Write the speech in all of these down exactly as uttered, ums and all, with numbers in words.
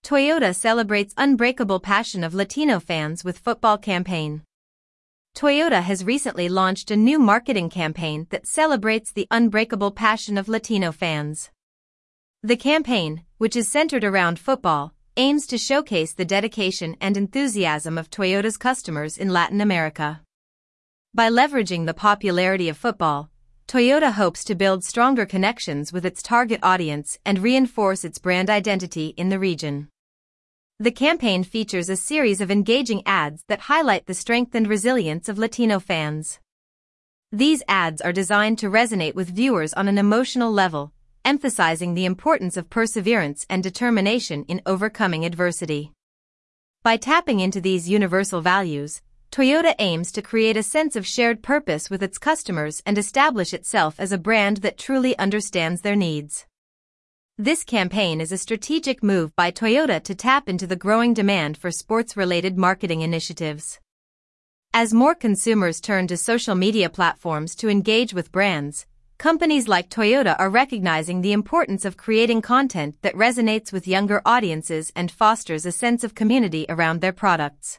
Toyota celebrates unbreakable passion of Latino fans with football campaign. Toyota has recently launched a new marketing campaign that celebrates the unbreakable passion of Latino fans. The campaign, which is centered around football, aims to showcase the dedication and enthusiasm of Toyota's customers in Latin America. By leveraging the popularity of football, Toyota hopes to build stronger connections with its target audience and reinforce its brand identity in the region. The campaign features a series of engaging ads that highlight the strength and resilience of Latino fans. These ads are designed to resonate with viewers on an emotional level, emphasizing the importance of perseverance and determination in overcoming adversity. By tapping into these universal values, Toyota aims to create a sense of shared purpose with its customers and establish itself as a brand that truly understands their needs. This campaign is a strategic move by Toyota to tap into the growing demand for sports-related marketing initiatives. As more consumers turn to social media platforms to engage with brands, companies like Toyota are recognizing the importance of creating content that resonates with younger audiences and fosters a sense of community around their products.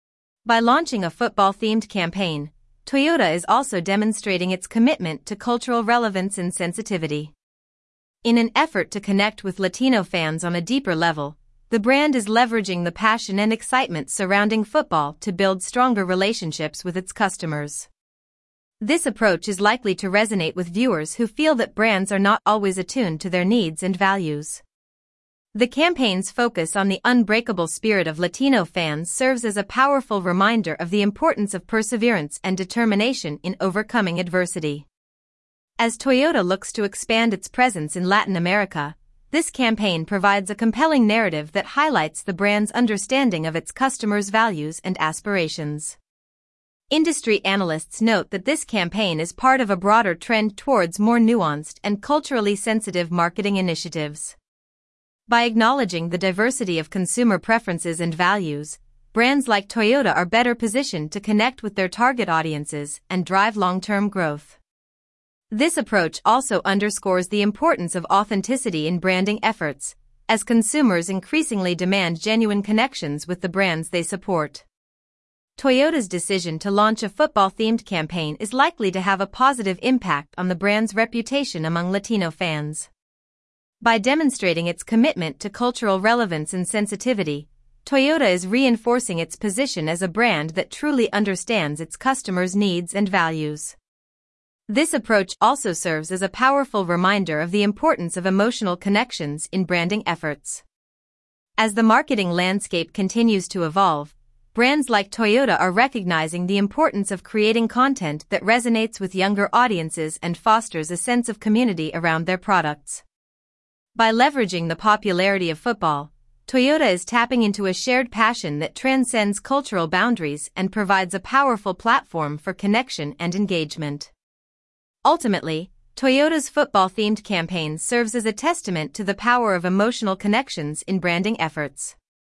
By launching a football-themed campaign, Toyota is also demonstrating its commitment to cultural relevance and sensitivity. In an effort to connect with Latino fans on a deeper level, the brand is leveraging the passion and excitement surrounding football to build stronger relationships with its customers. This approach is likely to resonate with viewers who feel that brands are not always attuned to their needs and values. The campaign's focus on the unbreakable spirit of Latino fans serves as a powerful reminder of the importance of perseverance and determination in overcoming adversity. As Toyota looks to expand its presence in Latin America, this campaign provides a compelling narrative that highlights the brand's understanding of its customers' values and aspirations. Industry analysts note that this campaign is part of a broader trend towards more nuanced and culturally sensitive marketing initiatives. By acknowledging the diversity of consumer preferences and values, brands like Toyota are better positioned to connect with their target audiences and drive long-term growth. This approach also underscores the importance of authenticity in branding efforts, as consumers increasingly demand genuine connections with the brands they support. Toyota's decision to launch a football-themed campaign is likely to have a positive impact on the brand's reputation among Latino fans. By demonstrating its commitment to cultural relevance and sensitivity, Toyota is reinforcing its position as a brand that truly understands its customers' needs and values. This approach also serves as a powerful reminder of the importance of emotional connections in branding efforts. As the marketing landscape continues to evolve, brands like Toyota are recognizing the importance of creating content that resonates with younger audiences and fosters a sense of community around their products. By leveraging the popularity of football, Toyota is tapping into a shared passion that transcends cultural boundaries and provides a powerful platform for connection and engagement. Ultimately, Toyota's football-themed campaign serves as a testament to the power of emotional connections in branding efforts.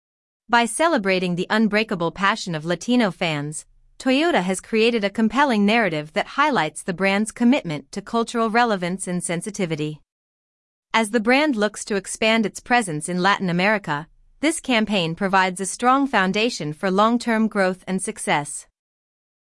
By celebrating the unbreakable passion of Latino fans, Toyota has created a compelling narrative that highlights the brand's commitment to cultural relevance and sensitivity. As the brand looks to expand its presence in Latin America, this campaign provides a strong foundation for long-term growth and success.